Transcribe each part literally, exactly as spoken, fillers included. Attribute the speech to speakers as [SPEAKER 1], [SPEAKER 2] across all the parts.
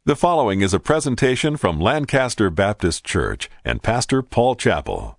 [SPEAKER 1] The following is a presentation from Lancaster Baptist Church and Pastor Paul Chappell.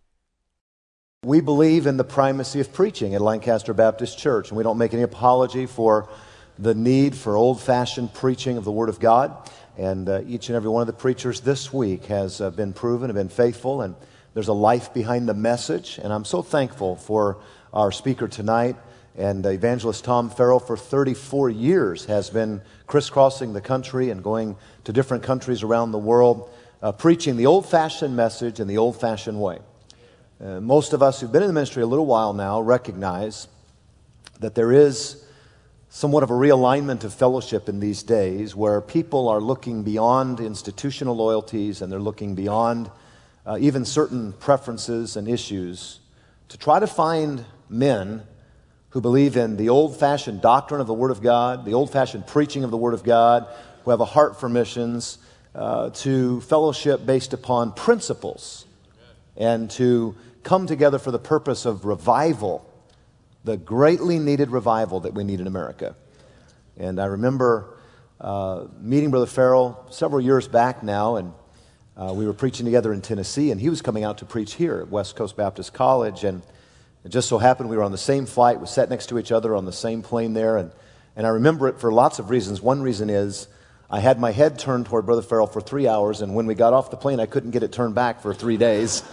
[SPEAKER 2] We believe in the primacy of preaching at Lancaster Baptist Church, and we don't make any apology for the need for old-fashioned preaching of the Word of God. And uh, each and every one of the preachers this week has uh, been proven and been faithful, and there's a life behind the message. And I'm so thankful for our speaker tonight. And Evangelist Tom Farrell, for thirty-four years, has been crisscrossing the country and going to different countries around the world, uh, preaching the old-fashioned message in the old-fashioned way. Uh, most of us who've been in the ministry a little while now recognize that there is somewhat of a realignment of fellowship in these days where people are looking beyond institutional loyalties and they're looking beyond uh, even certain preferences and issues to try to find men who believe in the old-fashioned doctrine of the Word of God, the old-fashioned preaching of the Word of God, who have a heart for missions, uh, to fellowship based upon principles, and to come together for the purpose of revival, the greatly needed revival that we need in America. And I remember uh, meeting Brother Farrell several years back now, and uh, we were preaching together in Tennessee, and he was coming out to preach here at West Coast Baptist College, and it just so happened we were on the same flight, we sat next to each other on the same plane there, and, and I remember it for lots of reasons. One reason is I had my head turned toward Brother Farrell for three hours, and when we got off the plane, I couldn't get it turned back for three days.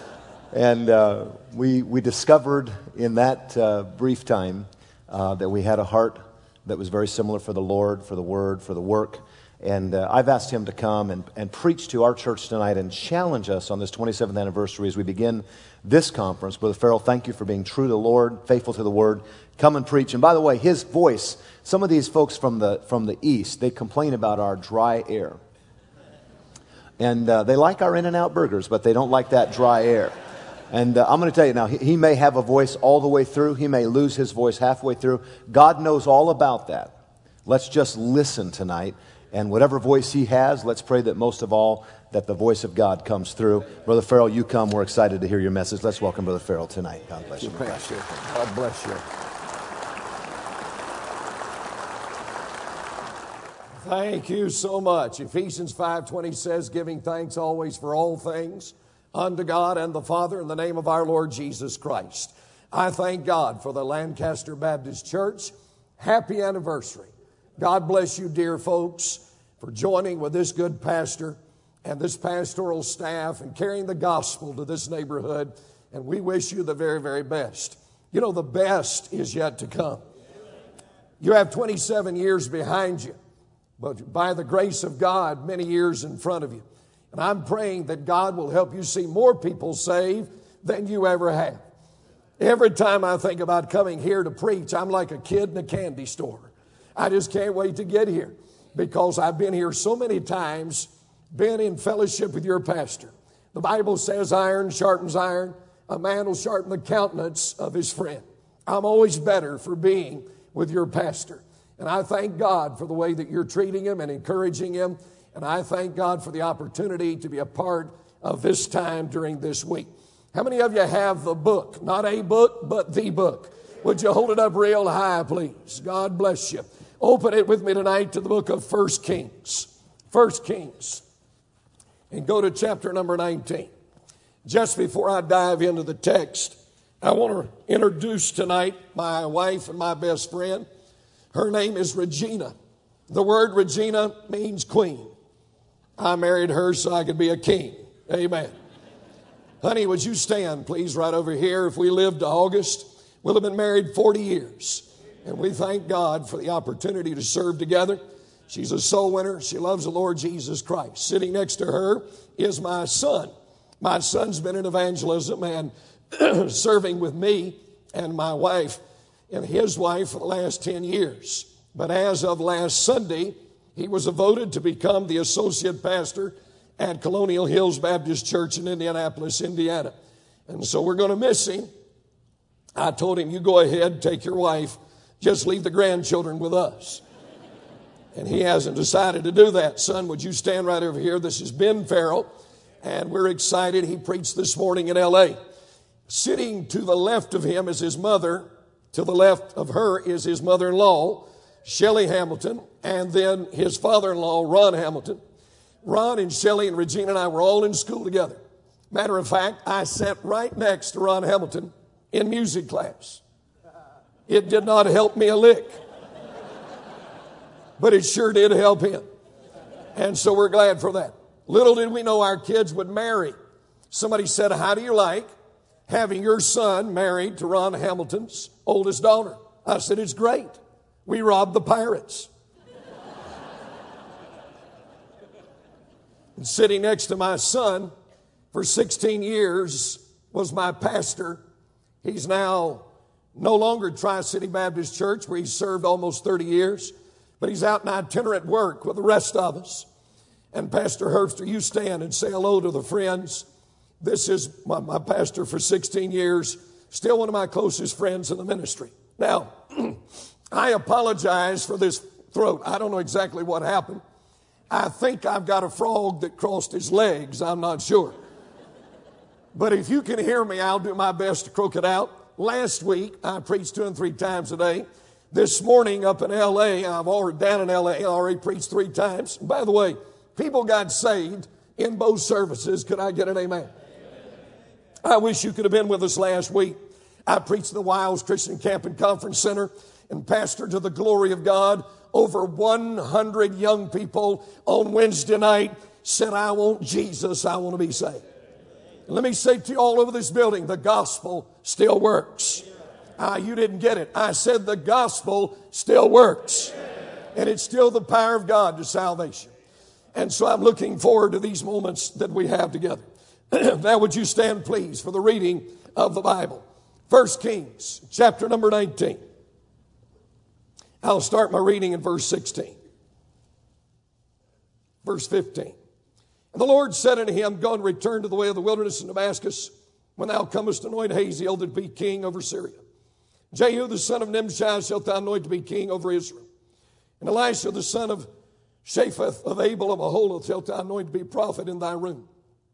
[SPEAKER 2] And uh, we, we discovered in that uh, brief time uh, that we had a heart that was very similar for the Lord, for the Word, for the work. And uh, I've asked him to come and, and preach to our church tonight and challenge us on this twenty-seventh anniversary as we begin this conference. Brother Farrell, thank you for being true to the Lord, faithful to the Word. Come and preach. And by the way, his voice, some of these folks from the from the East, they complain about our dry air. And uh, they like our In-N-Out burgers, but they don't like that dry air. And uh, I'm going to tell you now, he, he may have a voice all the way through. He may lose his voice halfway through. God knows all about that. Let's just listen tonight. And whatever voice he has, let's pray that most of all, that the voice of God comes through. Brother Farrell, you come. We're excited to hear your message. Let's welcome Brother Farrell tonight. God bless you.
[SPEAKER 3] Thank you. God bless you. Thank you so much. Ephesians five twenty says, giving thanks always for all things unto God and the Father in the name of our Lord Jesus Christ. I thank God for the Lancaster Baptist Church. Happy anniversary. God bless you, dear folks, for joining with this good pastor and this pastoral staff and carrying the gospel to this neighborhood. And we wish you the very, very best. You know, the best is yet to come. You have twenty-seven years behind you, but by the grace of God, many years in front of you. And I'm praying that God will help you see more people saved than you ever have. Every time I think about coming here to preach, I'm like a kid in a candy store. I just can't wait to get here because I've been here so many times, been in fellowship with your pastor. The Bible says iron sharpens iron. A man will sharpen the countenance of his friend. I'm always better for being with your pastor. And I thank God for the way that you're treating him and encouraging him. And I thank God for the opportunity to be a part of this time during this week. How many of you have the book? Not a book, but the book. Would you hold it up real high, please? God bless you. Open it with me tonight to the book of First Kings. First Kings. And go to chapter number nineteen. Just before I dive into the text, I want to introduce tonight my wife and my best friend. Her name is Regina. The word Regina means queen. I married her so I could be a king. Amen. Honey, would you stand, please, right over here? If we lived to August, we'll have been married forty years. And we thank God for the opportunity to serve together. She's a soul winner. She loves the Lord Jesus Christ. Sitting next to her is my son. My son's been in evangelism and serving with me and my wife and his wife for the last ten years. But as of last Sunday, he was voted to become the associate pastor at Colonial Hills Baptist Church in Indianapolis, Indiana. And so we're going to miss him. I told him, you go ahead, take your wife. Just leave the grandchildren with us. And he hasn't decided to do that. Son, would you stand right over here? This is Ben Farrell, and we're excited. He preached this morning in L A. Sitting to the left of him is his mother. To the left of her is his mother-in-law. Shelley Hamilton, and then his father-in-law, Ron Hamilton. Ron and Shelley and Regina and I were all in school together. Matter of fact, I sat right next to Ron Hamilton in music class. It did not help me a lick, but it sure did help him. And so we're glad for that. Little did we know our kids would marry. Somebody said, how do you like having your son married to Ron Hamilton's oldest daughter? I said, it's great. We robbed the pirates. And sitting next to my son for sixteen years was my pastor. He's now no longer at Tri-City Baptist Church, where he's served almost thirty years, but he's out in itinerant work with the rest of us. And Pastor Herbster, you stand and say hello to the friends. This is my, my pastor for sixteen years, still one of my closest friends in the ministry. Now, I apologize for this throat. I don't know exactly what happened. I think I've got a frog that crossed his legs. I'm not sure. But if you can hear me, I'll do my best to croak it out. Last week, I preached two and three times a day. This morning up in L A, I've already down in L A, I already preached three times. By the way, people got saved in both services. Could I get an amen? Amen. I wish you could have been with us last week. I preached in the Wiles Christian Camp and Conference Center and pastored to the glory of God. Over one hundred young people on Wednesday night said, I want Jesus, I want to be saved. And let me say to you all over this building, the gospel still works. Ah, you didn't get it. I said the gospel still works. And it's still the power of God to salvation. And so I'm looking forward to these moments that we have together. Now would you stand please for the reading of the Bible. First Kings, chapter number nineteen. I'll start my reading in verse sixteen. Verse fifteen. And the Lord said unto him, Go and return to the way of the wilderness in Damascus, when thou comest to anoint Hazael to be king over Syria. Jehu the son of Nimshi shalt thou anoint to be king over Israel. And Elisha the son of Shaphat of Abel of Aholiab shalt thou anoint to be prophet in thy room.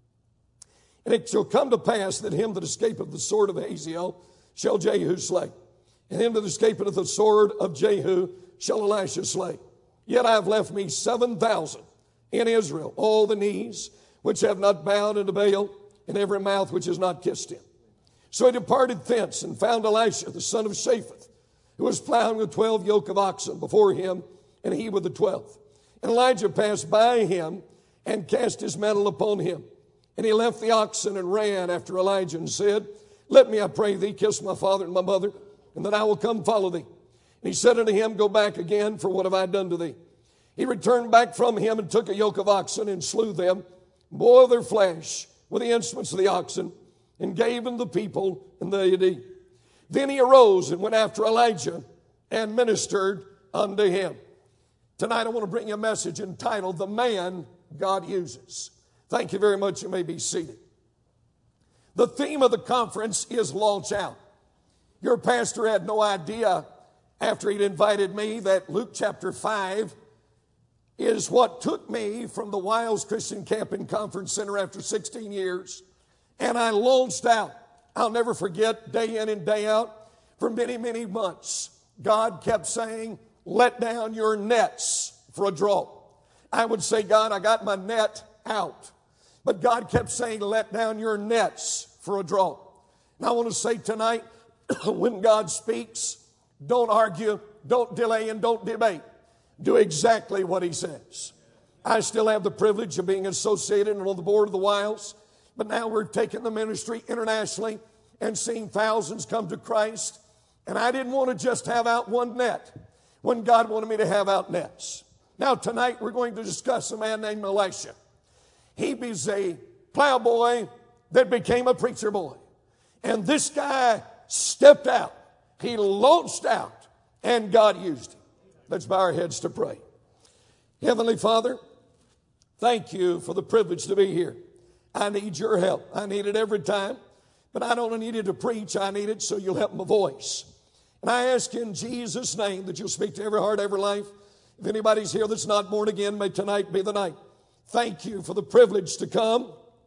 [SPEAKER 3] And it shall come to pass that him that escapeth the sword of Hazael shall Jehu slay. And him that escapeth the sword of Jehu shall Elisha slay. Yet I have left me seven thousand in Israel, all the knees which have not bowed unto Baal, and every mouth which has not kissed him. So he departed thence and found Elisha the son of Shaphat, who was plowing with twelve yoke of oxen before him, and he with the twelve. And Elijah passed by him and cast his mantle upon him. And he left the oxen and ran after Elijah and said, Let me, I pray thee, kiss my father and my mother, and then I will come follow thee. And he said unto him, Go back again, for what have I done to thee? He returned back from him and took a yoke of oxen and slew them, boiled their flesh with the instruments of the oxen, and gave them the people, and they did eat. Then he arose and went after Elijah and ministered unto him. Tonight I want to bring you a message entitled, The Man God Uses. Thank you very much. You may be seated. The theme of the conference is Launch Out. Your pastor had no idea after he'd invited me that Luke chapter five is what took me from the Wiles Christian Camp and Conference Center after sixteen years. And I launched out. I'll never forget, day in and day out, for many, many months, God kept saying, let down your nets for a draw. I would say, God, I got my net out. But God kept saying, let down your nets for a draw. And I want to say tonight, when God speaks, don't argue, don't delay, and don't debate. Do exactly what he says. I still have the privilege of being associated and on the board of the Wiles, but now we're taking the ministry internationally and seeing thousands come to Christ. And I didn't want to just have out one net when God wanted me to have out nets. Now tonight we're going to discuss a man named Elisha. He was a plowboy that became a preacher boy. And this guy stepped out. He launched out, and God used him. Let's bow our heads to pray. Heavenly Father, thank you for the privilege to be here. I need your help. I need it every time. But I don't need it to preach. I need it so you'll help my voice. And I ask in Jesus' name that you'll speak to every heart, every life. If anybody's here that's not born again, may tonight be the night. Thank you for the privilege to come.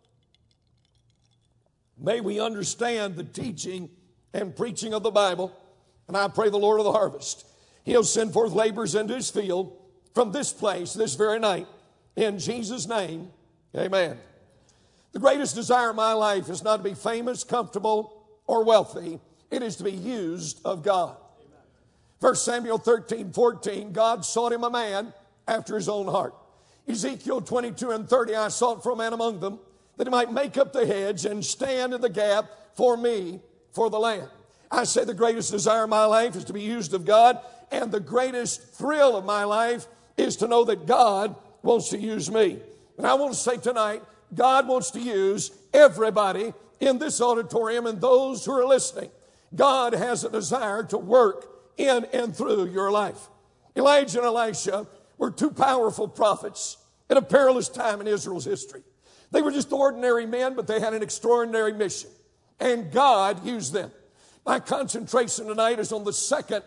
[SPEAKER 3] May we understand the teaching and preaching of the Bible. And I pray the Lord of the harvest, He'll send forth laborers into his field from this place, this very night. In Jesus' name, amen. The greatest desire of my life is not to be famous, comfortable, or wealthy. It is to be used of God. First Samuel thirteen, fourteen, God sought him a man after his own heart. Ezekiel twenty-two and thirty, I sought for a man among them, that he might make up the hedge and stand in the gap for me, for the land. I say the greatest desire of my life is to be used of God, and the greatest thrill of my life is to know that God wants to use me. And I want to say tonight, God wants to use everybody in this auditorium and those who are listening. God has a desire to work in and through your life. Elijah and Elisha were two powerful prophets in a perilous time in Israel's history. They were just ordinary men, but they had an extraordinary mission. And God used them. My concentration tonight is on the second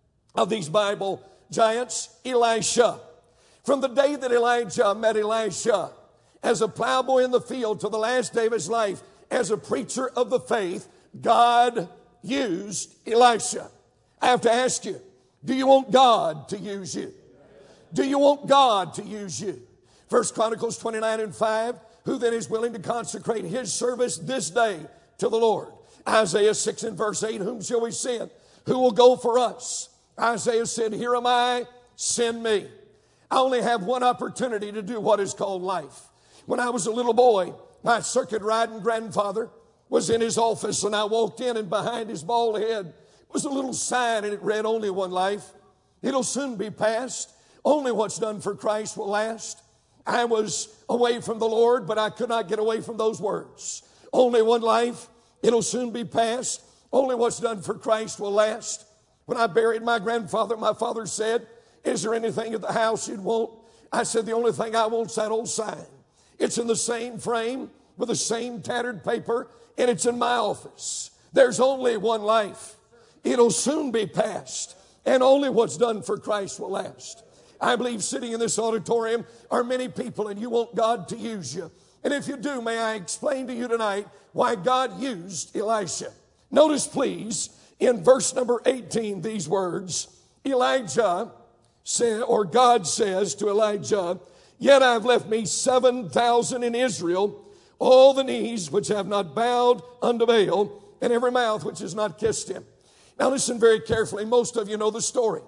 [SPEAKER 3] of these Bible giants, Elisha. From the day that Elijah met Elisha as a plowboy in the field to the last day of his life as a preacher of the faith, God used Elisha. I have to ask you, do you want God to use you? Do you want God to use you? First Chronicles twenty-nine and five, who then is willing to consecrate his service this day to the Lord? Isaiah six and verse eight, whom shall we send? Who will go for us? Isaiah said, here am I, send me. I only have one opportunity to do what is called life. When I was a little boy, my circuit riding grandfather was in his office, and I walked in, and behind his bald head was a little sign, and it read, only one life. It'll soon be past. Only what's done for Christ will last. I was away from the Lord, but I could not get away from those words. Only one life. It'll soon be past. Only what's done for Christ will last. When I buried my grandfather, my father said, is there anything at the house you'd want? I said, the only thing I want is that old sign. It's in the same frame with the same tattered paper, and it's in my office. There's only one life. It'll soon be past, and only what's done for Christ will last. I believe sitting in this auditorium are many people, and you want God to use you. And if you do, may I explain to you tonight why God used Elisha. Notice, please, in verse number eighteen, these words. Elijah said, or God says to Elijah, yet I have left me seven thousand in Israel, all the knees which have not bowed unto Baal, and every mouth which has not kissed him. Now listen very carefully. Most of you know the story.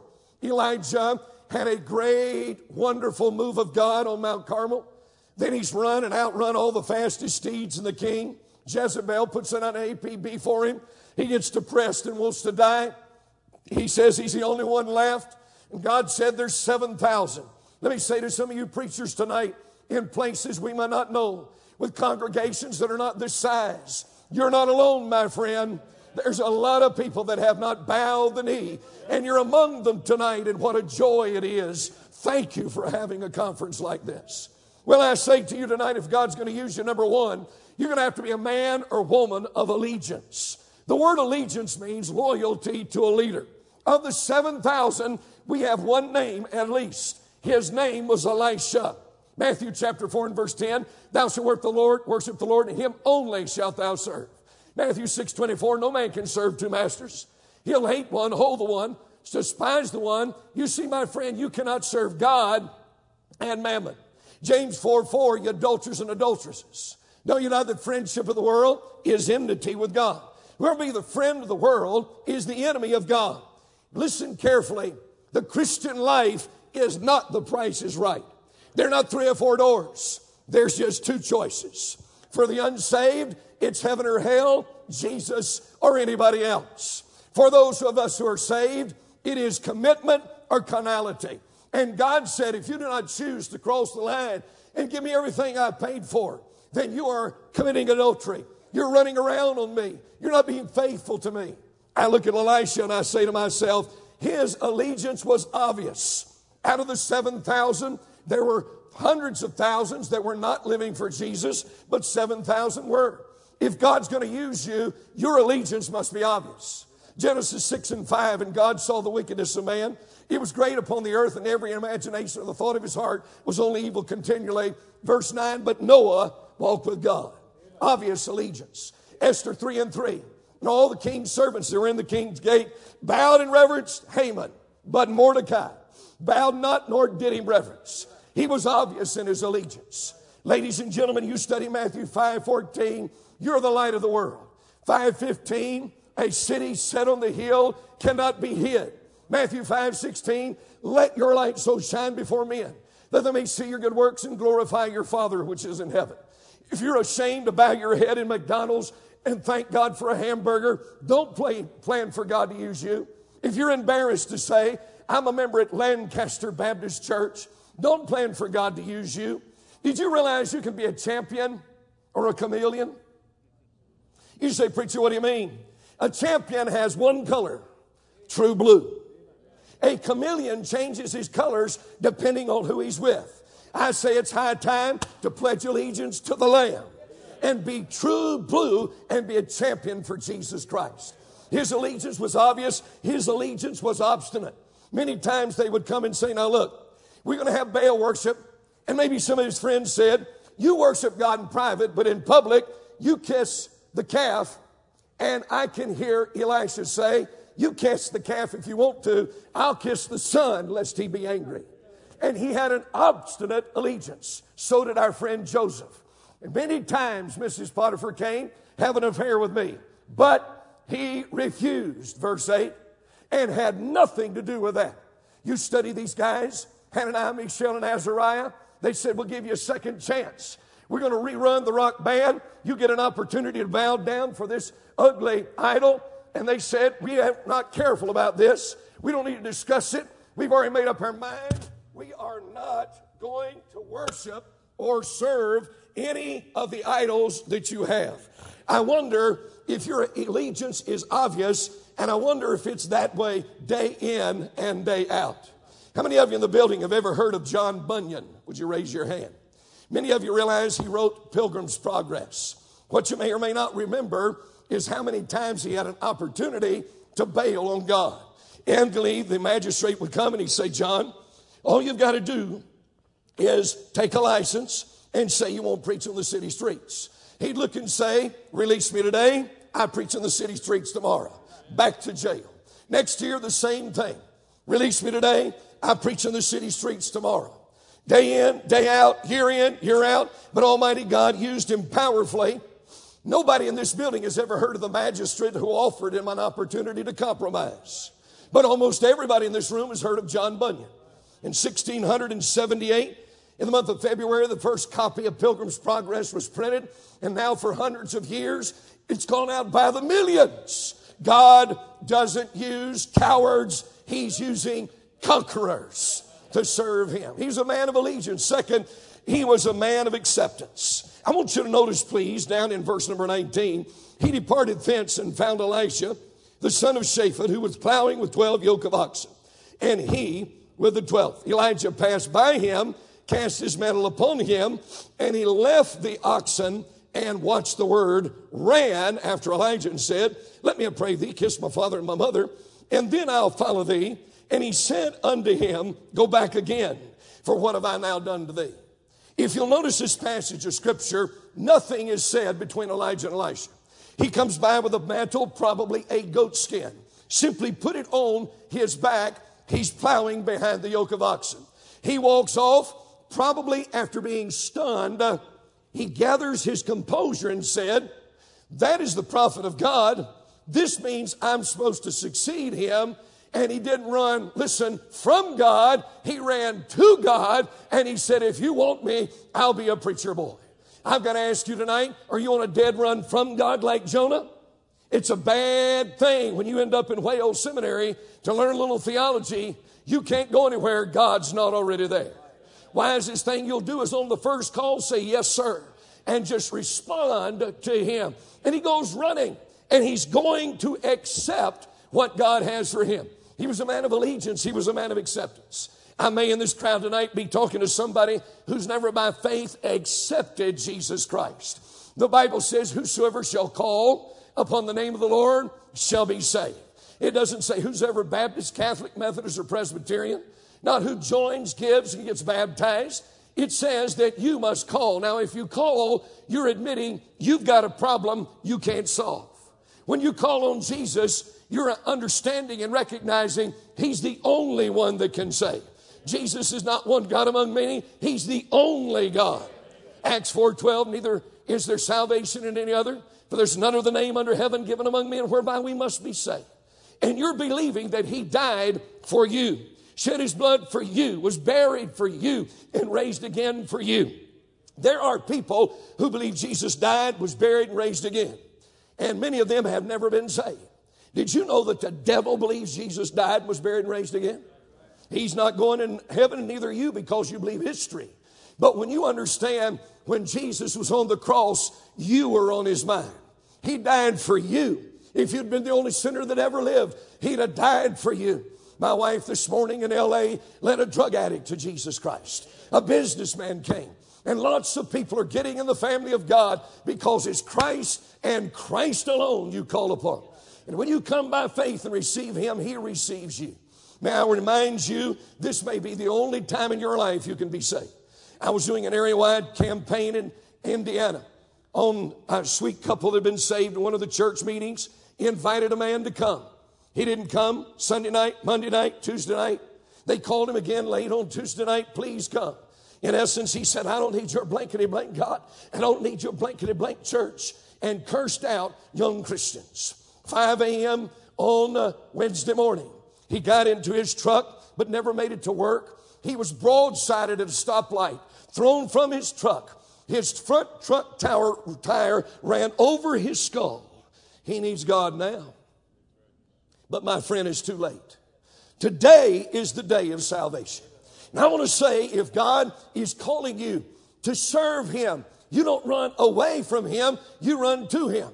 [SPEAKER 3] Elijah had a great, wonderful move of God on Mount Carmel. Then he's run and outrun all the fastest steeds in the king. Jezebel puts it on an A P B for him. He gets depressed and wants to die. He says he's the only one left. And God said there's seven thousand. Let me say to some of you preachers tonight, in places we might not know, with congregations that are not this size, you're not alone, my friend. There's a lot of people that have not bowed the knee, and you're among them tonight, and what a joy it is. Thank you for having a conference like this. Well, I say to you tonight, if God's going to use you, number one, you're going to have to be a man or woman of allegiance. The word allegiance means loyalty to a leader. Of the seven thousand, we have one name at least. His name was Elisha. Matthew chapter four and verse ten, thou shalt worship the Lord, worship the Lord, and him only shalt thou serve. Matthew six twenty-four, no man can serve two masters. He'll hate one, hold the one, despise the one. You see, my friend, you cannot serve God and mammon. James four four, you adulterers and adulteresses. Know you not that friendship of the world is enmity with God? Whoever be the friend of the world is the enemy of God. Listen carefully. The Christian life is not the Price is Right. They're not three or four doors. There's just two choices. For the unsaved, it's heaven or hell, Jesus or anybody else. For those of us who are saved, it is commitment or carnality. And God said, if you do not choose to cross the line and give me everything I paid for, then you are committing adultery. You're running around on me. You're not being faithful to me. I look at Elisha and I say to myself, his allegiance was obvious. Out of the seven thousand, there were hundreds of thousands that were not living for Jesus, but seven thousand were. If God's going to use you, your allegiance must be obvious. Genesis six and five, and God saw the wickedness of man. It was great upon the earth, and every imagination of the thought of his heart was only evil continually. Verse nine, but Noah walked with God. Obvious allegiance. Esther three and three. And all the king's servants that were in the king's gate bowed in reverence. Haman But Mordecai bowed not nor did him reverence. He was obvious in his allegiance. Ladies and gentlemen, you study Matthew five fourteen, you're the light of the world. five fifteen, a city set on the hill cannot be hid. Matthew five sixteen, let your light so shine before men that they may see your good works and glorify your Father which is in heaven. If you're ashamed to bow your head in McDonald's and thank God for a hamburger, don't play, plan for God to use you. If you're embarrassed to say, I'm a member at Lancaster Baptist Church, don't plan for God to use you. Did you realize you can be a champion or a chameleon? You say, preacher, what do you mean? A champion has one color, true blue. A chameleon changes his colors depending on who he's with. I say it's high time to pledge allegiance to the Lamb and be true blue and be a champion for Jesus Christ. His allegiance was obvious. His allegiance was obstinate. Many times they would come and say, now look, we're going to have Baal worship. And maybe some of his friends said, you worship God in private, but in public, you kiss the calf. And I can hear Elisha say, you kiss the calf if you want to. I'll kiss the son lest he be angry. And he had an obstinate allegiance. So did our friend Joseph. And many times Missus Potiphar came, have an affair with me. But he refused, verse eight, and had nothing to do with that. You study these guys, Hananiah, Mishael, and Azariah. They said, we'll give you a second chance. We're going to rerun the rock band. You get an opportunity to bow down for this ugly idol. And they said, we are not careful about this. We don't need to discuss it. We've already made up our mind. We are not going to worship or serve any of the idols that you have. I wonder if your allegiance is obvious, and I wonder if it's that way day in and day out. How many of you in the building have ever heard of John Bunyan? Would you raise your hand? Many of you realize he wrote Pilgrim's Progress. What you may or may not remember is how many times he had an opportunity to bail on God. Annually, the magistrate would come and he'd say, John, all you've got to do is take a license and say you won't preach on the city streets. He'd look and say, release me today, I preach on the city streets tomorrow. Back to jail. Next year, the same thing. Release me today, I preach on the city streets tomorrow. Day in, day out, year in, year out. But Almighty God used him powerfully. Nobody in this building has ever heard of the magistrate who offered him an opportunity to compromise. But almost everybody in this room has heard of John Bunyan. In sixteen seventy-eight, in the month of February, the first copy of Pilgrim's Progress was printed. And now for hundreds of years, it's gone out by the millions. God doesn't use cowards. He's using conquerors to serve him. He's a man of allegiance. Second, he was a man of acceptance. I want you to notice, please, down in verse number nineteen, he departed thence and found Elisha, the son of Shaphat, who was plowing with twelve yoke of oxen, and he with the twelfth. Elijah passed by him, cast his mantle upon him, and he left the oxen and, watched the word, ran after Elijah and said, let me, I pray thee, kiss my father and my mother, and then I'll follow thee. And he said unto him, go back again, for what have I now done to thee? If you'll notice this passage of Scripture, nothing is said between Elijah and Elisha. He comes by with a mantle, probably a goat skin. Simply put it on his back. He's plowing behind the yoke of oxen. He walks off, probably after being stunned. Uh, he gathers his composure and said, that is the prophet of God. This means I'm supposed to succeed him. And he didn't run, listen, from God. He ran to God. And he said, if you want me, I'll be a preacher boy. I've got to ask you tonight, are you on a dead run from God like Jonah? It's a bad thing when you end up in Wales Seminary to learn a little theology. You can't go anywhere. God's not already there. Wisest thing you'll do is on the first call, say, yes, sir, and just respond to him. And he goes running, and he's going to accept what God has for him. He was a man of allegiance. He was a man of acceptance. I may in this crowd tonight be talking to somebody who's never by faith accepted Jesus Christ. The Bible says, whosoever shall call upon the name of the Lord shall be saved. It doesn't say who's ever Baptist, Catholic, Methodist, or Presbyterian. Not who joins, gives, and gets baptized. It says that you must call. Now, if you call, you're admitting you've got a problem you can't solve. When you call on Jesus, you're understanding and recognizing He's the only one that can save. Jesus is not one God among many. He's the only God. Acts four twelve, neither is there salvation in any other, for there's none other name under heaven given among men whereby we must be saved. And you're believing that He died for you, shed His blood for you, was buried for you, and raised again for you. There are people who believe Jesus died, was buried, and raised again. And many of them have never been saved. Did you know that the devil believes Jesus died, was buried, and raised again? He's not going in heaven, and neither are you, because you believe history. But when you understand when Jesus was on the cross, you were on His mind. He died for you. If you'd been the only sinner that ever lived, He'd have died for you. My wife this morning in L A led a drug addict to Jesus Christ. A businessman came. And lots of people are getting in the family of God because it's Christ and Christ alone you call upon. And when you come by faith and receive Him, He receives you. May I remind you, this may be the only time in your life you can be saved. I was doing an area-wide campaign in Indiana on a sweet couple that had been saved in one of the church meetings. He invited a man to come. He didn't come Sunday night, Monday night, Tuesday night. They called him again late on Tuesday night, please come. In essence, he said, I don't need your blankety-blank God. I don't need your blankety-blank church. And cursed out young Christians. five a.m. on uh, Wednesday morning. He got into his truck, but never made it to work. He was broadsided at a stoplight, thrown from his truck. His front truck tower, tire ran over his skull. He needs God now. But my friend, it's too late. Today is the day of salvation. And I want to say, if God is calling you to serve Him, you don't run away from Him, you run to Him.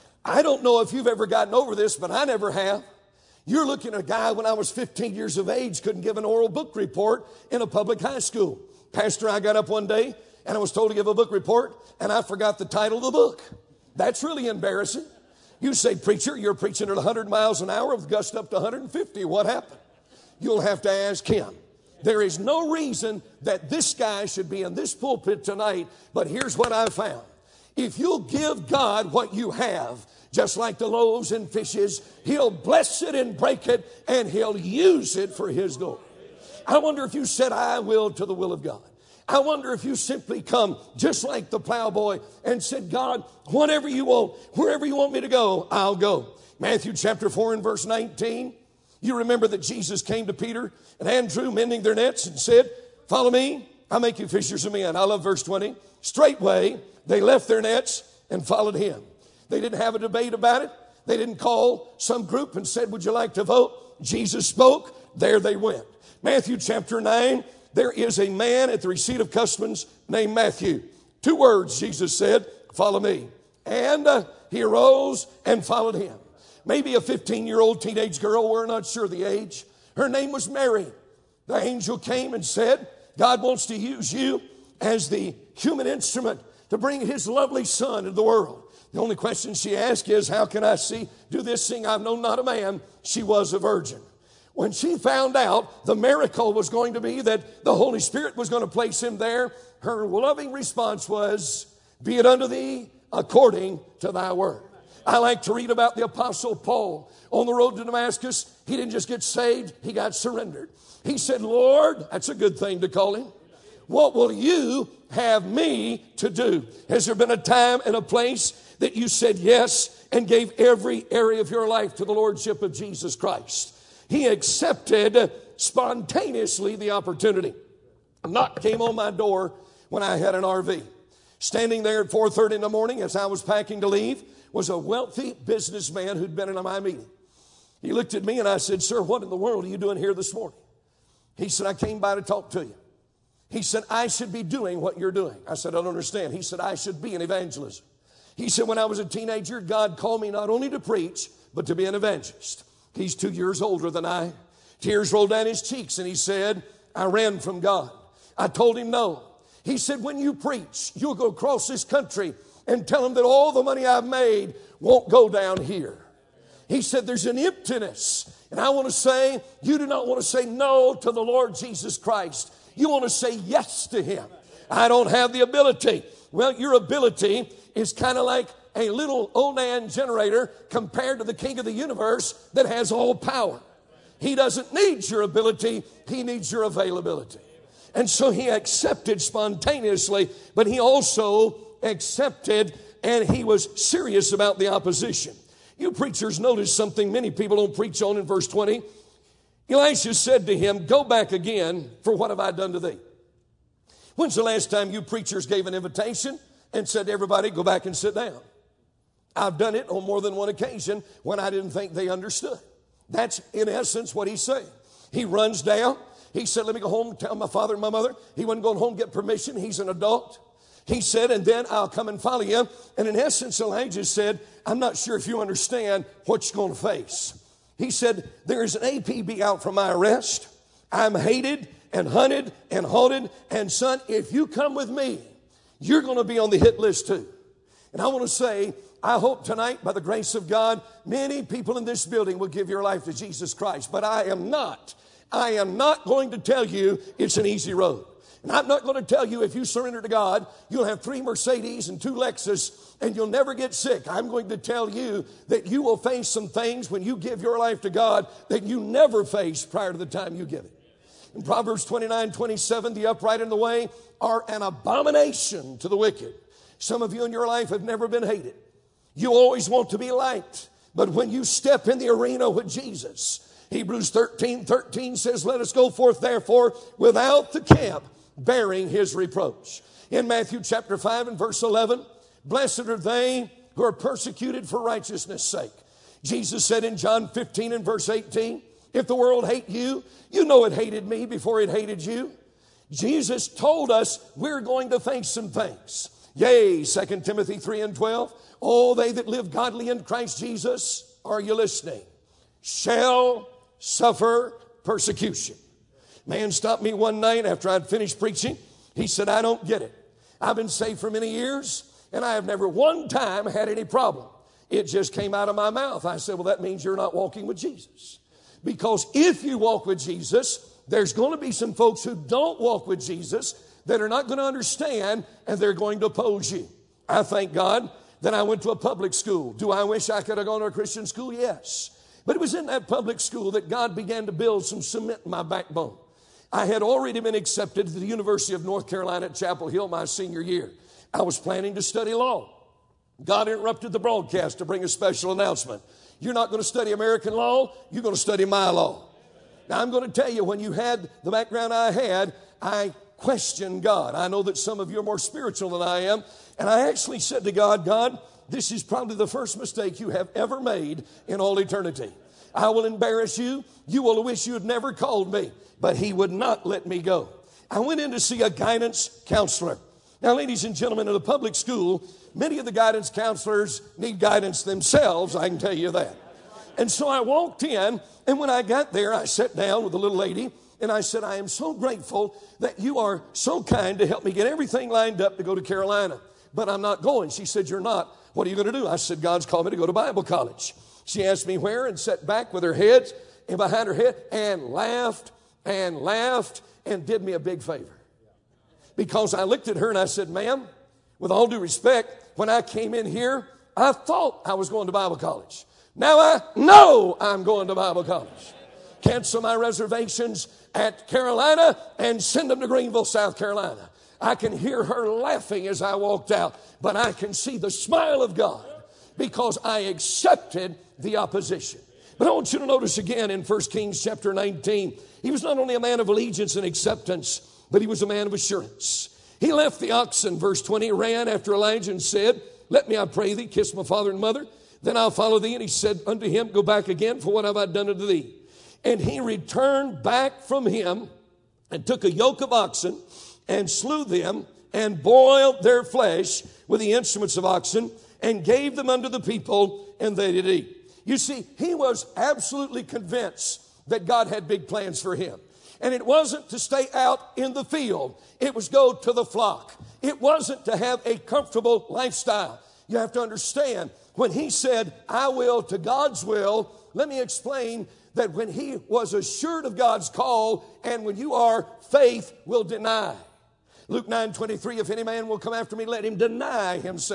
[SPEAKER 3] I don't know if you've ever gotten over this, but I never have. You're looking at a guy when I was fifteen years of age, couldn't give an oral book report in a public high school. Pastor, I got up one day and I was told to give a book report and I forgot the title of the book. That's really embarrassing. You say, preacher, you're preaching at one hundred miles an hour with gust up to one hundred fifty. What happened? You'll have to ask him. There is no reason that this guy should be in this pulpit tonight, but here's what I found. If you'll give God what you have, just like the loaves and fishes, He'll bless it and break it, and He'll use it for His glory. I wonder if you said, I will to the will of God. I wonder if you simply come just like the plowboy and said, God, whatever you want, wherever you want me to go, I'll go. Matthew chapter four and verse nineteen. You remember that Jesus came to Peter and Andrew mending their nets and said, follow me, I'll make you fishers of men. I love verse twenty. Straightway, they left their nets and followed Him. They didn't have a debate about it. They didn't call some group and said, would you like to vote? Jesus spoke. There they went. Matthew chapter nine, there is a man at the receipt of customs named Matthew. Two words, Jesus said, follow me. And uh, he arose and followed Him. Maybe a fifteen-year-old teenage girl, we're not sure the age. Her name was Mary. The angel came and said, God wants to use you as the human instrument to bring His lovely Son into the world. The only question she asked is, how can I see, do this thing? I've known not a man. She was a virgin. When she found out the miracle was going to be that the Holy Spirit was going to place him there, her loving response was, be it unto thee according to thy word. I like to read about the Apostle Paul on the road to Damascus. He didn't just get saved, he got surrendered. He said, Lord, that's a good thing to call Him. What will you have me to do? Has there been a time and a place that you said yes and gave every area of your life to the Lordship of Jesus Christ? He accepted spontaneously the opportunity. A knock came on my door when I had an R V. Standing there at four thirty in the morning as I was packing to leave was a wealthy businessman who'd been in my meeting. He looked at me and I said, sir, what in the world are you doing here this morning? He said, I came by to talk to you. He said, I should be doing what you're doing. I said, I don't understand. He said, I should be an evangelist. He said, when I was a teenager, God called me not only to preach, but to be an evangelist. He's two years older than I. Tears rolled down his cheeks and he said, I ran from God. I told him no. He said, when you preach, you'll go across this country and tell them that all the money I've made won't go down here. He said, there's an emptiness. And I want to say, you do not want to say no to the Lord Jesus Christ. You want to say yes to Him. I don't have the ability. Well, your ability is kind of like a little old man generator compared to the King of the universe that has all power. He doesn't need your ability. He needs your availability. And so he accepted spontaneously, but he also accepted and he was serious about the opposition. You preachers notice something many people don't preach on in verse twenty. Elisha said to him, go back again, for what have I done to thee? When's the last time you preachers gave an invitation and said to everybody, go back and sit down? I've done it on more than one occasion when I didn't think they understood. That's in essence what he's saying. He runs down. He said, let me go home and tell my father and my mother. He wasn't going home to get permission. He's an adult. He said, and then I'll come and follow you. And in essence, Elijah said, I'm not sure if you understand what you're going to face. He said, there's an A P B out for my arrest. I'm hated and hunted and haunted. And son, if you come with me, you're going to be on the hit list too. And I want to say, I hope tonight, by the grace of God, many people in this building will give your life to Jesus Christ. But I am not. I am not going to tell you it's an easy road. And I'm not going to tell you if you surrender to God, you'll have three Mercedes and two Lexus and you'll never get sick. I'm going to tell you that you will face some things when you give your life to God that you never faced prior to the time you give it. In Proverbs twenty-nine twenty-seven, the upright in the way are an abomination to the wicked. Some of you in your life have never been hated. You always want to be liked. But when you step in the arena with Jesus, Hebrews thirteen thirteen says, let us go forth therefore without the camp, bearing his reproach. In Matthew chapter five and verse eleven, blessed are they who are persecuted for righteousness' sake. Jesus said in John fifteen and verse eighteen, if the world hate you, you know it hated me before it hated you. Jesus told us we're going to face some things. Yea, Second Timothy three and twelve, all they that live godly in Christ Jesus, are you listening, shall suffer persecution. Man stopped me one night after I'd finished preaching. He said, I don't get it. I've been saved for many years, and I have never one time had any problem. It just came out of my mouth. I said, well, that means you're not walking with Jesus. Because if you walk with Jesus, there's going to be some folks who don't walk with Jesus that are not going to understand, and they're going to oppose you. I thank God that I went to a public school. Do I wish I could have gone to a Christian school? Yes. But it was in that public school that God began to build some cement in my backbone. I had already been accepted to the University of North Carolina at Chapel Hill my senior year. I was planning to study law. God interrupted the broadcast to bring a special announcement. You're not going to study American law. You're going to study my law. Now, I'm going to tell you, when you had the background I had, I questioned God. I know that some of you are more spiritual than I am. And I actually said to God, God, this is probably the first mistake you have ever made in all eternity. I will embarrass you. You will wish you had never called me. But he would not let me go. I went in to see a guidance counselor. Now, ladies and gentlemen, in a public school, many of the guidance counselors need guidance themselves, I can tell you that. And so I walked in, and when I got there, I sat down with a little lady, and I said, I am so grateful that you are so kind to help me get everything lined up to go to Carolina. But I'm not going. She said, you're not. What are you going to do? I said, God's called me to go to Bible college. She asked me where and sat back with her head and behind her head and laughed and laughed and did me a big favor. Because I looked at her and I said, ma'am, with all due respect, when I came in here, I thought I was going to Bible college. Now I know I'm going to Bible college. Cancel my reservations at Carolina and send them to Greenville, South Carolina. I can hear her laughing as I walked out, but I can see the smile of God because I accepted the opposition. But I want you to notice again in First Kings chapter nineteen, he was not only a man of allegiance and acceptance, but he was a man of assurance. He left the oxen, verse twenty, ran after Elijah and said, let me, I pray thee, kiss my father and mother, then I'll follow thee. And he said unto him, go back again, for what have I done unto thee? And he returned back from him and took a yoke of oxen and slew them and boiled their flesh with the instruments of oxen and gave them unto the people, and they did eat. You see, he was absolutely convinced that God had big plans for him. And it wasn't to stay out in the field. It was go to the flock. It wasn't to have a comfortable lifestyle. You have to understand, when he said, I will to God's will, let me explain that when he was assured of God's call, and when you are, faith will deny. Luke nine twenty-three, if any man will come after me, let him deny himself.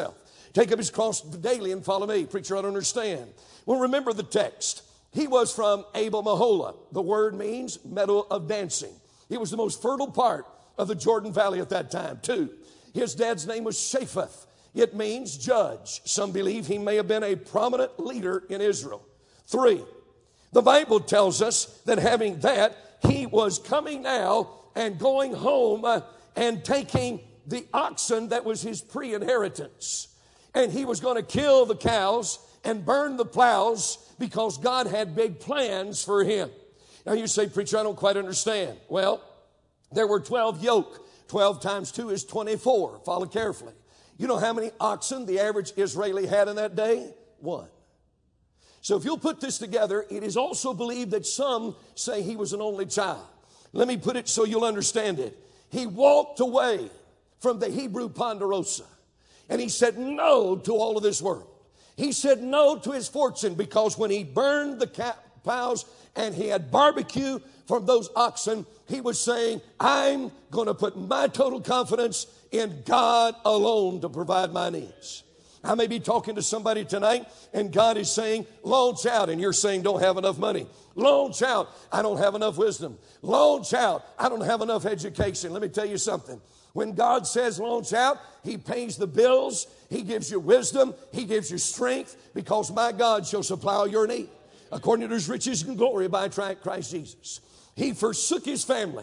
[SPEAKER 3] Take up his cross daily and follow me. Preacher, I don't understand. Well, remember the text. He was from Abel Meholah. The word means meadow of dancing. It was the most fertile part of the Jordan Valley at that time. Two, his dad's name was Shaphath. It means judge. Some believe he may have been a prominent leader in Israel. Three, the Bible tells us that having that, he was coming now and going home uh, and taking the oxen that was his pre-inheritance. And he was going to kill the cows and burn the plows because God had big plans for him. Now you say, preacher, I don't quite understand. Well, there were twelve yoke. twelve times two is twenty-four. Follow carefully. You know how many oxen the average Israeli had in that day? One. So if you'll put this together, it is also believed that some say he was an only child. Let me put it so you'll understand it. He walked away from the Hebrew Ponderosa, and he said no to all of this world. He said no to his fortune, because when he burned the cows and he had barbecue from those oxen, he was saying, I'm going to put my total confidence in God alone to provide my needs. I may be talking to somebody tonight, and God is saying, launch out, and you're saying, don't have enough money. Launch out, I don't have enough wisdom. Launch out, I don't have enough education. Let me tell you something. When God says launch out, he pays the bills, he gives you wisdom, he gives you strength, because my God shall supply all your need, according to his riches and glory by Christ Jesus. He forsook his family.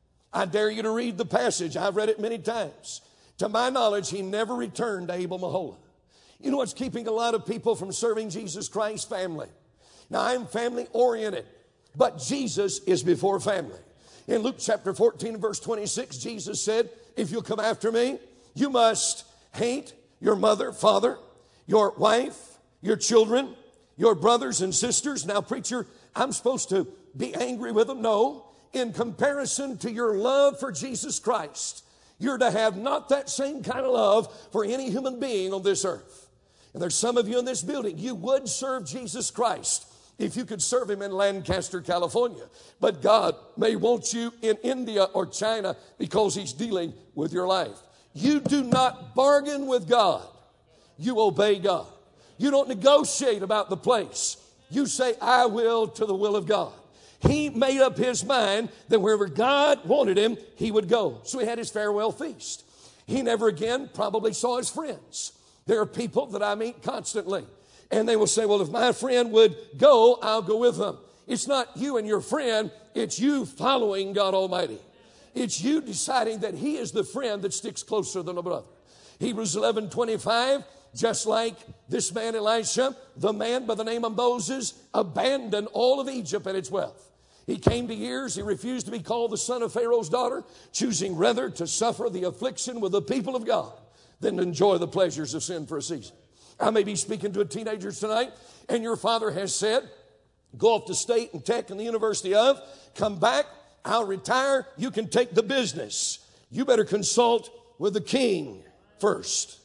[SPEAKER 3] I dare you to read the passage. I've read it many times. To my knowledge, he never returned to Abel Meholah. You know what's keeping a lot of people from serving Jesus Christ? Family. Now, I'm family oriented, but Jesus is before family. In Luke chapter fourteen, verse twenty-six, Jesus said, if you'll come after me, you must hate your mother, father, your wife, your children, your brothers and sisters. Now, preacher, I'm supposed to be angry with them? No. In comparison to your love for Jesus Christ, you're to have not that same kind of love for any human being on this earth. And there's some of you in this building, you would serve Jesus Christ if you could serve him in Lancaster, California. But God may want you in India or China because he's dealing with your life. You do not bargain with God. You obey God. You don't negotiate about the place. You say, I will to the will of God. He made up his mind that wherever God wanted him, he would go. So he had his farewell feast. He never again probably saw his friends. There are people that I meet constantly, and they will say, well, if my friend would go, I'll go with them. It's not you and your friend. It's you following God Almighty. It's you deciding that he is the friend that sticks closer than a brother. Hebrews eleven twenty-five, just like this man Elisha, the man by the name of Moses abandoned all of Egypt and its wealth. He came to years, he refused to be called the son of Pharaoh's daughter, choosing rather to suffer the affliction with the people of God than to enjoy the pleasures of sin for a season. I may be speaking to a teenager tonight, and your father has said, go off to state and tech and the University of, come back, I'll retire, you can take the business. You better consult with the king first.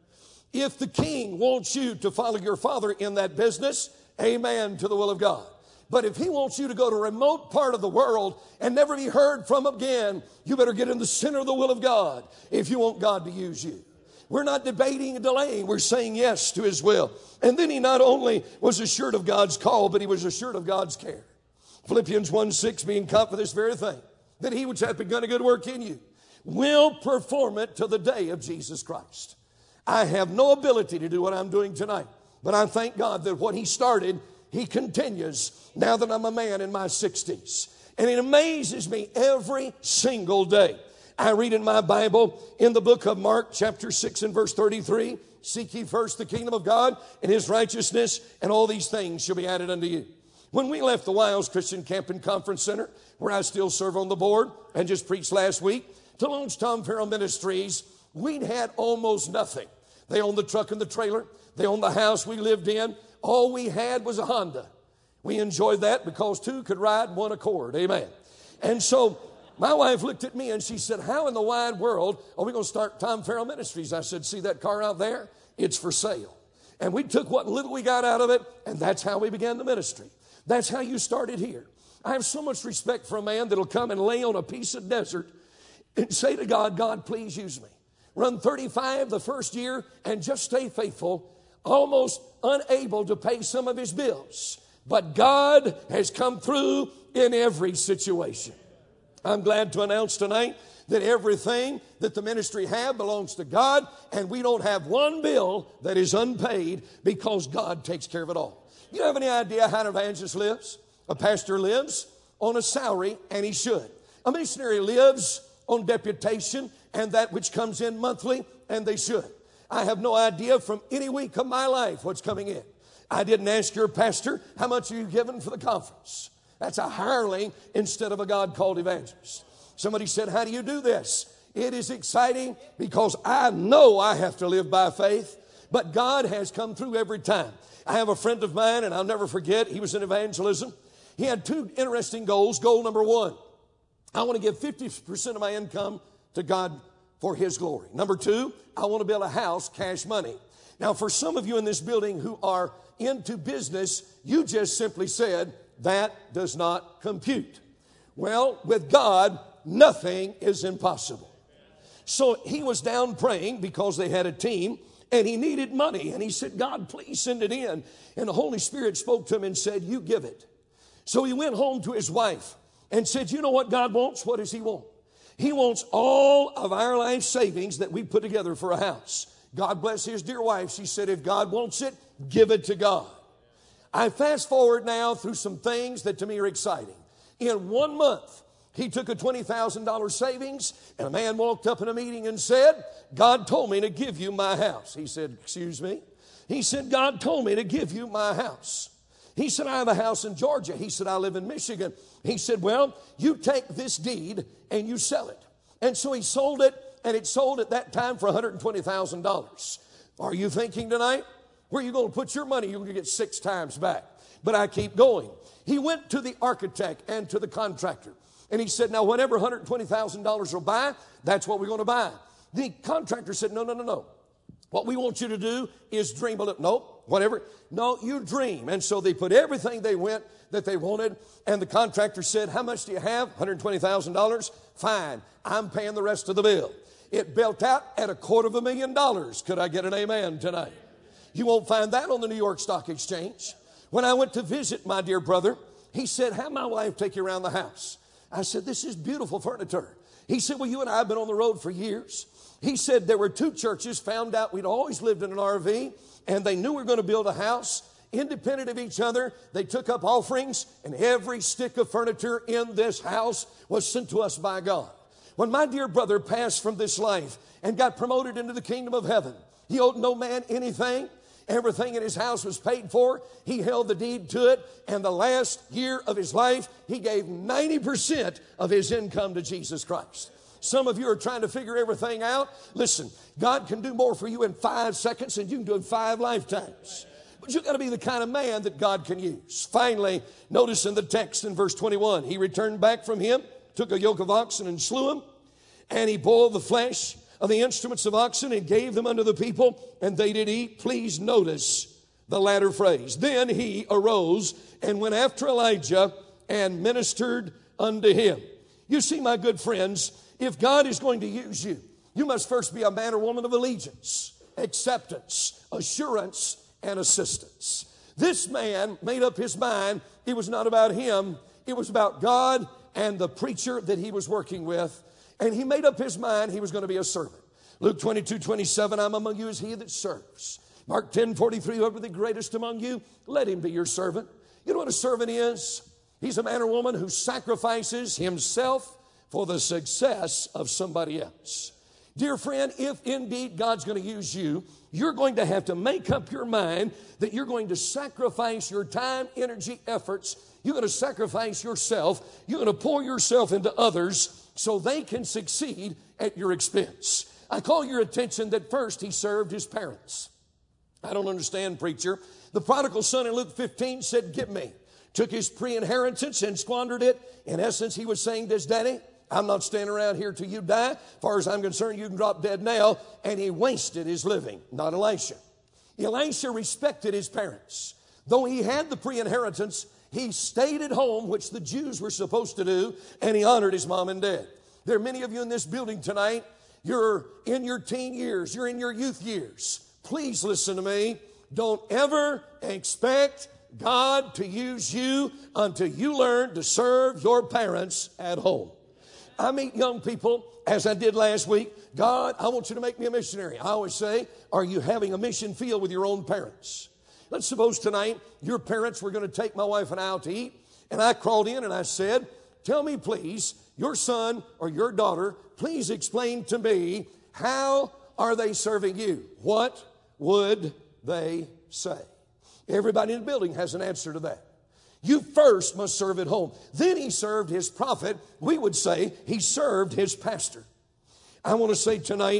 [SPEAKER 3] If the king wants you to follow your father in that business, amen to the will of God. But if he wants you to go to a remote part of the world and never be heard from again, you better get in the center of the will of God if you want God to use you. We're not debating and delaying. We're saying yes to his will. And then he not only was assured of God's call, but he was assured of God's care. Philippians one six, being confident of this very thing, that he which hath begun a good work in you will perform it to the day of Jesus Christ. I have no ability to do what I'm doing tonight, but I thank God that what he started, he continues now that I'm a man in my sixties. And it amazes me every single day. I read in my Bible in the book of Mark chapter six and verse thirty-three, seek ye first the kingdom of God and his righteousness, and all these things shall be added unto you. When we left the Wiles Christian Camp and Conference Center, where I still serve on the board and just preached last week, to launch Tom Farrell Ministries, we'd had almost nothing. They owned the truck and the trailer. They owned the house we lived in. All we had was a Honda. We enjoyed that because two could ride one accord. Amen. And so my wife looked at me and she said, how in the wide world are we going to start Tom Farrell Ministries? I said, see that car out there? It's for sale. And we took what little we got out of it, and that's how we began the ministry. That's how you started here. I have so much respect for a man that'll come and lay on a piece of desert and say to God, God, please use me. run thirty-five the first year, and just stay faithful, almost unable to pay some of his bills. But God has come through in every situation. I'm glad to announce tonight that everything that the ministry have belongs to God, and we don't have one bill that is unpaid because God takes care of it all. You have any idea how an evangelist lives? A pastor lives on a salary, and he should. A missionary lives on deputation and that which comes in monthly, and they should. I have no idea from any week of my life what's coming in. I didn't ask your pastor, how much are you giving for the conference? That's a hireling instead of a God-called evangelist. Somebody said, how do you do this? It is exciting because I know I have to live by faith, but God has come through every time. I have a friend of mine, and I'll never forget, he was in evangelism. He had two interesting goals. Goal number one, I want to give fifty percent of my income to God for His glory. Number two, I want to build a house, cash money. Now, for some of you in this building who are into business, you just simply said, that does not compute. Well, with God, nothing is impossible. So he was down praying because they had a team, and he needed money. And he said, God, please send it in. And the Holy Spirit spoke to him and said, you give it. So he went home to his wife and said, you know what God wants? What does He want? He wants all of our life savings that we put together for a house. God bless his dear wife. She said, if God wants it, give it to God. I fast forward now through some things that to me are exciting. In one month, he took a twenty thousand dollars savings, and a man walked up in a meeting and said, God told me to give you my house. He said, excuse me? He said, God told me to give you my house. He said, I have a house in Georgia. He said, I live in Michigan. He said, well, you take this deed and you sell it. And so he sold it, and it sold at that time for one hundred twenty thousand dollars. Are you thinking tonight, where are you going to put your money? You're going to get six times back. But I keep going. He went to the architect and to the contractor, and he said, now, whatever one hundred twenty thousand dollars will buy, that's what we're going to buy. The contractor said, no, no, no, no. What we want you to do is dream a little. No, whatever. No, you dream. And so they put everything they went that they wanted. And the contractor said, how much do you have? one hundred twenty thousand dollars. Fine. I'm paying the rest of the bill. It built out at a quarter of a million dollars. Could I get an amen tonight? You won't find that on the New York Stock Exchange. When I went to visit my dear brother, he said, have my wife take you around the house. I said, this is beautiful furniture. He said, well, you and I have been on the road for years. He said there were two churches, found out we'd always lived in an R V, and they knew we were going to build a house. Independent of each other, they took up offerings, and every stick of furniture in this house was sent to us by God. When my dear brother passed from this life and got promoted into the kingdom of heaven, he owed no man anything. Everything in his house was paid for. He held the deed to it, and the last year of his life, he gave ninety percent of his income to Jesus Christ. Some of you are trying to figure everything out. Listen, God can do more for you in five seconds than you can do in five lifetimes. But you've got to be the kind of man that God can use. Finally, notice in the text in verse twenty-one, he returned back from him, took a yoke of oxen and slew him, and he boiled the flesh of the instruments of oxen and gave them unto the people, and they did eat. Please notice the latter phrase. Then he arose and went after Elijah and ministered unto him. You see, my good friends, if God is going to use you, you must first be a man or woman of allegiance, acceptance, assurance, and assistance. This man made up his mind. It was not about him. It was about God and the preacher that he was working with. And he made up his mind he was going to be a servant. Luke twenty-two, twenty-seven, I'm among you as he that serves. Mark ten, forty-three, whoever the greatest among you, let him be your servant. You know what a servant is? He's a man or woman who sacrifices himself for the success of somebody else. Dear friend, if indeed God's going to use you, you're going to have to make up your mind that you're going to sacrifice your time, energy, efforts. You're going to sacrifice yourself. You're going to pour yourself into others so they can succeed at your expense. I call your attention that first he served his parents. I don't understand, preacher. The prodigal son in Luke fifteen said, give me. Took his pre-inheritance and squandered it. In essence, he was saying this, Daddy, I'm not staying around here till you die. As far as I'm concerned, you can drop dead now. And he wasted his living. Not Elisha. Elisha respected his parents. Though he had the pre-inheritance, he stayed at home, which the Jews were supposed to do, and he honored his mom and dad. There are many of you in this building tonight, you're in your teen years, you're in your youth years, please listen to me. Don't ever expect God to use you until you learn to serve your parents at home. I meet young people, as I did last week. God, I want you to make me a missionary. I always say, are you having a mission field with your own parents? Let's suppose tonight your parents were going to take my wife and I out to eat, and I crawled in and I said, tell me please, your son or your daughter, please explain to me, how are they serving you? What would they say? Everybody in the building has an answer to that. You first must serve at home. Then he served his prophet. We would say he served his pastor. I want to say tonight,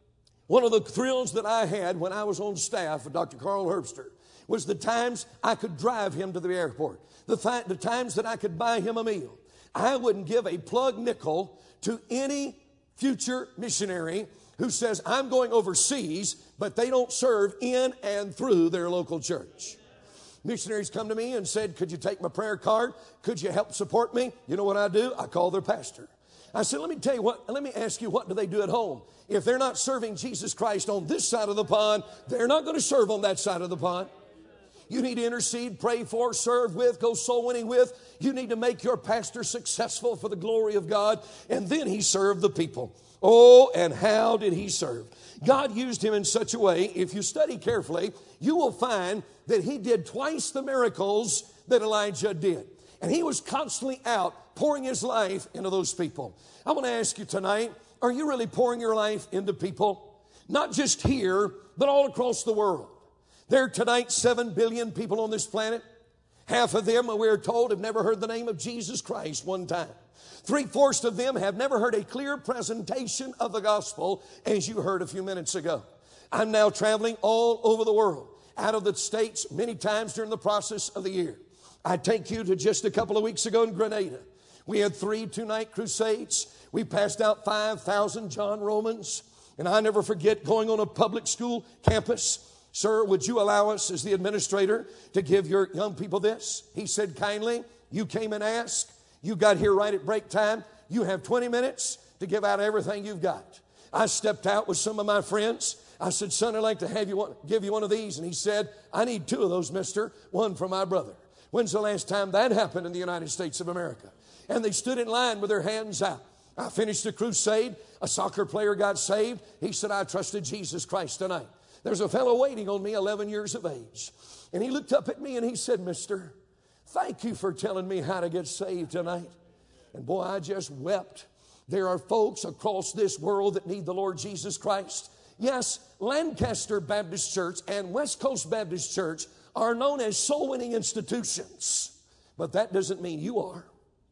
[SPEAKER 3] one of the thrills that I had when I was on staff with Doctor Carl Herbster was the times I could drive him to the airport, the, th- the times that I could buy him a meal. I wouldn't give a plug nickel to any future missionary who says, I'm going overseas, but they don't serve in and through their local church. Missionaries come to me and said, could you take my prayer card? Could you help support me? You know what I do? I call their pastor. I said, let me tell you what, let me ask you, what do they do at home? If they're not serving Jesus Christ on this side of the pond, they're not going to serve on that side of the pond. You need to intercede, pray for, serve with, go soul winning with. You need to make your pastor successful for the glory of God. And then he served the people. Oh, and how did he serve? God used him in such a way, if you study carefully, you will find that he did twice the miracles that Elijah did. And he was constantly out pouring his life into those people. I want to ask you tonight, are you really pouring your life into people? Not just here, but all across the world. There are tonight seven billion people on this planet. Half of them, we are told, have never heard the name of Jesus Christ one time. Three-fourths of them have never heard a clear presentation of the gospel as you heard a few minutes ago. I'm now traveling all over the world, out of the States many times during the process of the year. I take you to just a couple of weeks ago in Grenada. We had three two-night crusades. We passed out five thousand John Romans. And I never forget going on a public school campus. Sir, would you allow us as the administrator to give your young people this? He said kindly, you came and asked. You got here right at break time. You have twenty minutes to give out everything you've got. I stepped out with some of my friends. I said, son, I'd like to have you one, give you one of these. And he said, I need two of those, mister. One for my brother. When's the last time that happened in the United States of America? And they stood in line with their hands out. I finished the crusade. A soccer player got saved. He said, I trusted Jesus Christ tonight. There's a fellow waiting on me, eleven years of age. And he looked up at me and he said, mister, thank you for telling me how to get saved tonight. And boy, I just wept. There are folks across this world that need the Lord Jesus Christ. Yes, Lancaster Baptist Church and West Coast Baptist Church are known as soul-winning institutions. But that doesn't mean you are.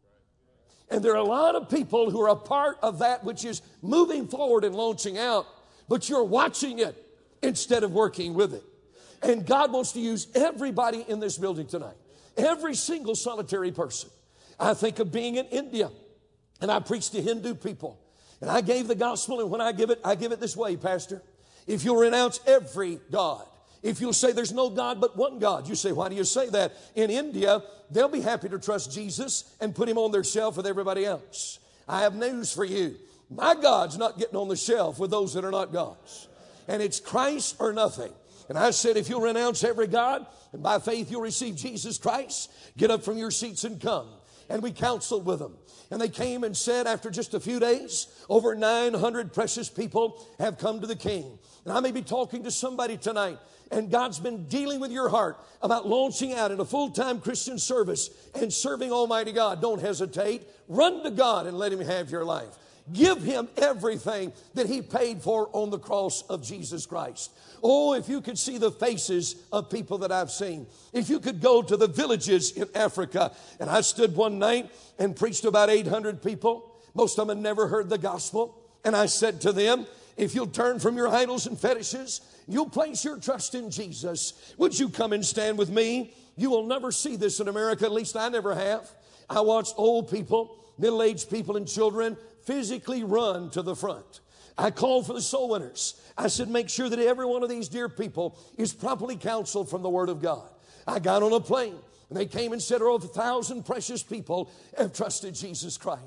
[SPEAKER 3] And there are a lot of people who are a part of that which is moving forward and launching out, but you're watching it instead of working with it. And God wants to use everybody in this building tonight. Every single solitary person. I think of being in India, and I preached to Hindu people. And I gave the gospel, and when I give it, I give it this way, Pastor. If you'll renounce every God, if you'll say there's no God but one God, you say, why do you say that? In India, they'll be happy to trust Jesus and put him on their shelf with everybody else. I have news for you. My God's not getting on the shelf with those that are not God's. And it's Christ or nothing. And I said, if you'll renounce every God, and by faith you'll receive Jesus Christ, get up from your seats and come. And we counseled with them. And they came and said, after just a few days, over nine hundred precious people have come to the King. And I may be talking to somebody tonight, and God's been dealing with your heart about launching out in a full-time Christian service and serving Almighty God. Don't hesitate. Run to God and let him have your life. Give him everything that he paid for on the cross of Jesus Christ. Oh, if you could see the faces of people that I've seen. If you could go to the villages in Africa. And I stood one night and preached to about eight hundred people. Most of them had never heard the gospel. And I said to them, if you'll turn from your idols and fetishes, you'll place your trust in Jesus. Would you come and stand with me? You will never see this in America. At least I never have. I watched old people, middle-aged people and children physically run to the front. I called for the soul winners. I said, make sure that every one of these dear people is properly counseled from the Word of God. I got on a plane, and they came and said, over a thousand precious people have trusted Jesus Christ.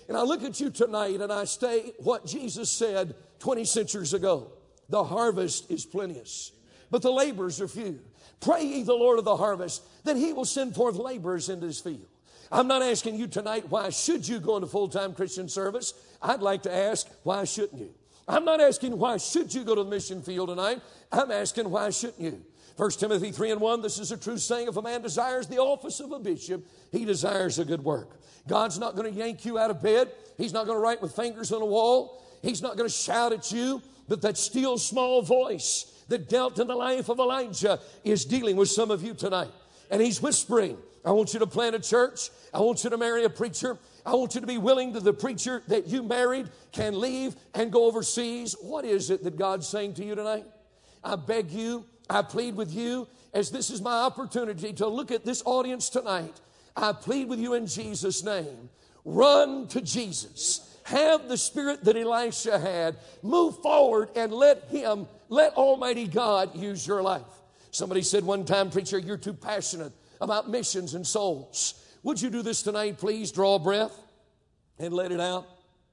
[SPEAKER 3] And I look at you tonight and I state what Jesus said twenty centuries ago. The harvest is plenteous, but the laborers are few. Pray ye the Lord of the harvest that he will send forth laborers into his field. I'm not asking you tonight, why should you go into full-time Christian service? I'd like to ask, why shouldn't you? I'm not asking, why should you go to the mission field tonight? I'm asking, why shouldn't you? First Timothy three and one, this is a true saying, if a man desires the office of a bishop, he desires a good work. God's not going to yank you out of bed. He's not going to write with fingers on a wall. He's not going to shout at you. But that still small voice that dealt in the life of Elijah is dealing with some of you tonight. And he's whispering, I want you to plant a church. I want you to marry a preacher. I want you to be willing to the preacher that you married can leave and go overseas. What is it that God's saying to you tonight? I beg you, I plead with you, as this is my opportunity to look at this audience tonight. I plead with you in Jesus' name. Run to Jesus. Have the spirit that Elisha had. Move forward and let him, let Almighty God use your life. Somebody said one time, preacher, you're too passionate about missions and souls. Would you do this tonight, please? Draw a breath and let it out.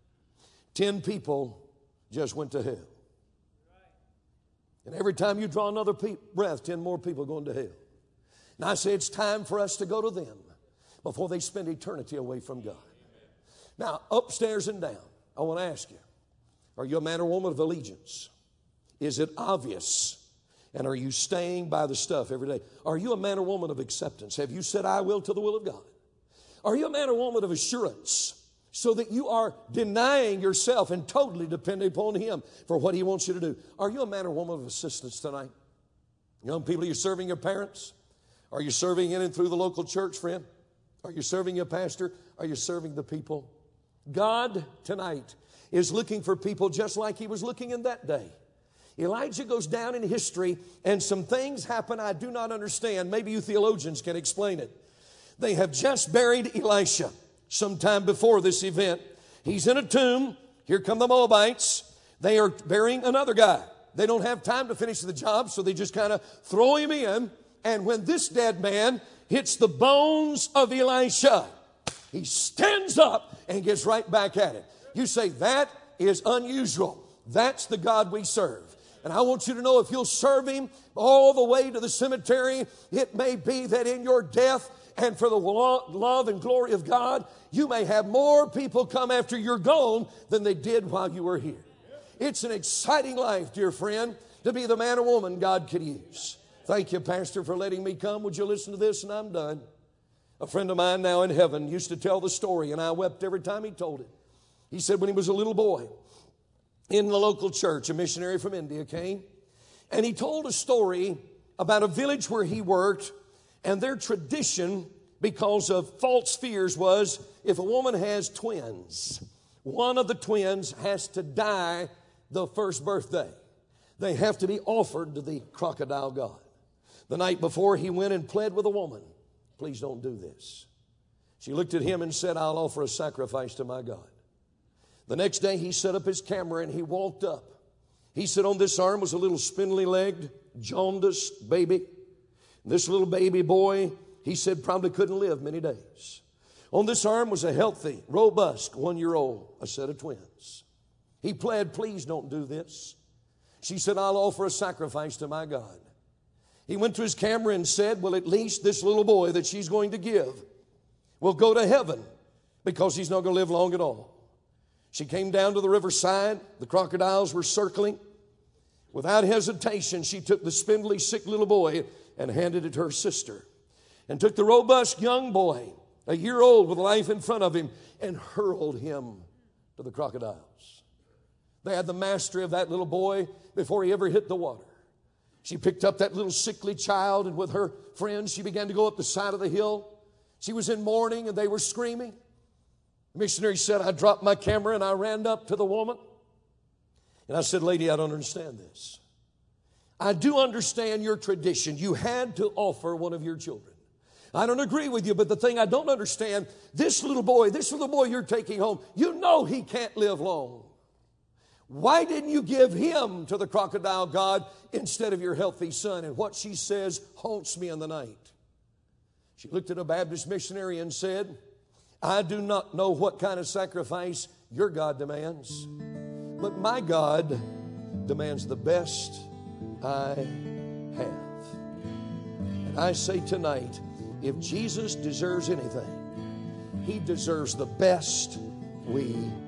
[SPEAKER 3] Ten people just went to hell. And every time you draw another pe- breath, ten more people are going to hell. And I say it's time for us to go to them before they spend eternity away from God. Now, upstairs and down, I want to ask you, are you a man or woman of allegiance? Is it obvious? And are you staying by the stuff every day? Are you a man or woman of acceptance? Have you said, I will to the will of God? Are you a man or woman of assurance so that you are denying yourself and totally depending upon Him for what He wants you to do? Are you a man or woman of assistance tonight? Young people, are you serving your parents? Are you serving in and through the local church, friend? Are you serving your pastor? Are you serving the people? God tonight is looking for people just like He was looking in that day. Elijah goes down in history and some things happen I do not understand. Maybe you theologians can explain it. They have just buried Elisha sometime before this event. He's in a tomb. Here come the Moabites. They are burying another guy. They don't have time to finish the job, so they just kind of throw him in. And when this dead man hits the bones of Elisha, he stands up and gets right back at it. You say, that is unusual. That's the God we serve. And I want you to know, if you'll serve Him all the way to the cemetery, it may be that in your death and for the love and glory of God, you may have more people come after you're gone than they did while you were here. It's an exciting life, dear friend, to be the man or woman God could use. Thank you, Pastor, for letting me come. Would you listen to this? And I'm done. A friend of mine now in heaven used to tell the story, and I wept every time he told it. He said when he was a little boy in the local church, a missionary from India came, and he told a story about a village where he worked, and their tradition, because of false fears, was if a woman has twins, one of the twins has to die the first birthday. They have to be offered to the crocodile god. The night before, he went and pled with a woman. Please don't do this. She looked at him and said, I'll offer a sacrifice to my God. The next day he set up his camera and he walked up. He said on this arm was a little spindly-legged, jaundiced baby. This little baby boy, he said, probably couldn't live many days. On this arm was a healthy, robust one-year-old, a set of twins. He pled, please don't do this. She said, I'll offer a sacrifice to my God. He went to his camera and said, well, at least this little boy that she's going to give will go to heaven because he's not going to live long at all. She came down to the riverside. The crocodiles were circling. Without hesitation, she took the spindly, sick little boy and handed it to her sister, and took the robust young boy, a year old with life in front of him, and hurled him to the crocodiles. They had the mastery of that little boy before he ever hit the water. She picked up that little sickly child, and with her friends, she began to go up the side of the hill. She was in mourning, and they were screaming. The missionary said, I dropped my camera, and I ran up to the woman. And I said, lady, I don't understand this. I do understand your tradition. You had to offer one of your children. I don't agree with you, but the thing I don't understand, this little boy, this little boy you're taking home, you know he can't live long. Why didn't you give him to the crocodile god instead of your healthy son? And what she says haunts me in the night. She looked at a Baptist missionary and said, I do not know what kind of sacrifice your God demands, but my God demands the best I have. And I say tonight, if Jesus deserves anything, He deserves the best we